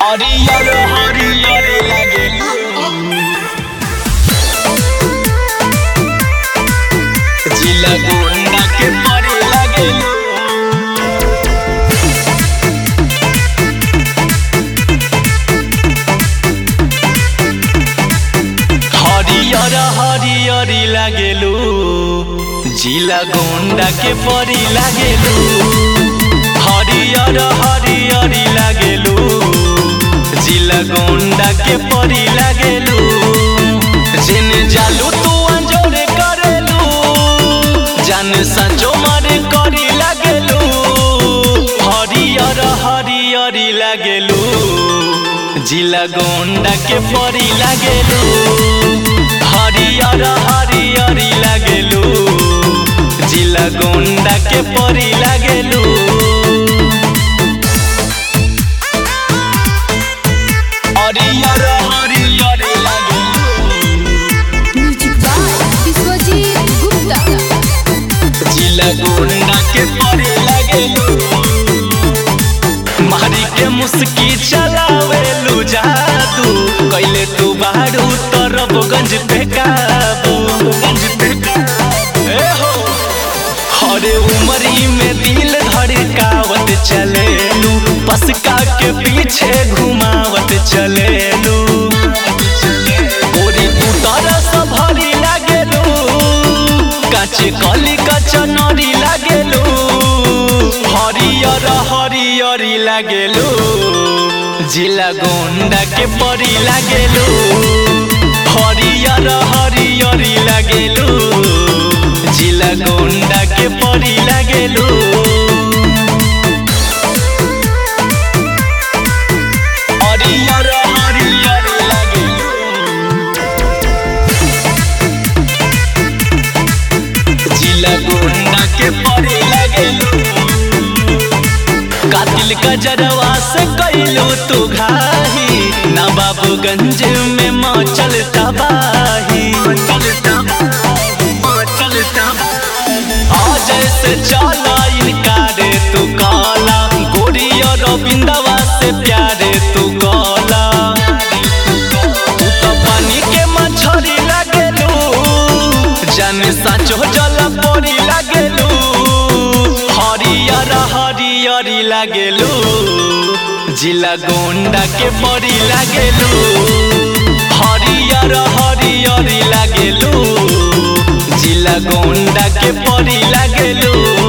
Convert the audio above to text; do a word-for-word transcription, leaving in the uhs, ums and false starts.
हरियर हरियर लागेलू जिला गोंडा के परे लागेलू हरियर हरियर लागेलू जिला गोंडा के परे लागेलू हरियर हरियर लागेलू जिला गोंडा के परी लागेलू जेने जालू तू अंजोरे करेलू जान सचो मारे करी लागेलू हरियर हरियर लागेलू जिला गोंडा के परी लागेलू हरियर हरियर लागेलू जिला गोंडा के परी लागेलू हरियर हरियर लागेलू म्यूजिक बाय विश्वजीत गुप्ता जिला गोंडा के परे लागेलू मारी के मुस्की चलावेलू जादू कैले तू बाड़ू तरबगंज पे काबू गंज पे काबू ए हो हरे उमरी में दिल धड़कावत चलेलू पसका के पीछे घुमावत चलेलू गोरी तू तरस भरी लागेलू काचे कली कचनरी लागेलू हरियर हरियर लागेलू जिला गोंडा के परी लागेलू हरियर हरियर लागेलू जिला गोंडा के परी लागेलू हरियर हरियर लागेलू जिला गोंडा के परे लागेलू कातिल गजरवा से कैलू तू घाही नवाबगंज में मचल तबाही आज से चला इनकारे तू काला गोरी और बिंदवा से प्यारे तू गला तू तो पानी के मछली लागेलू जाने साचो जल पोरी लागेलू हरियर हरियर लागेलू जिला गोंडा के परी लागेलू हरियर हरियर लागेलू जिला गोंडा के परी लागेलू।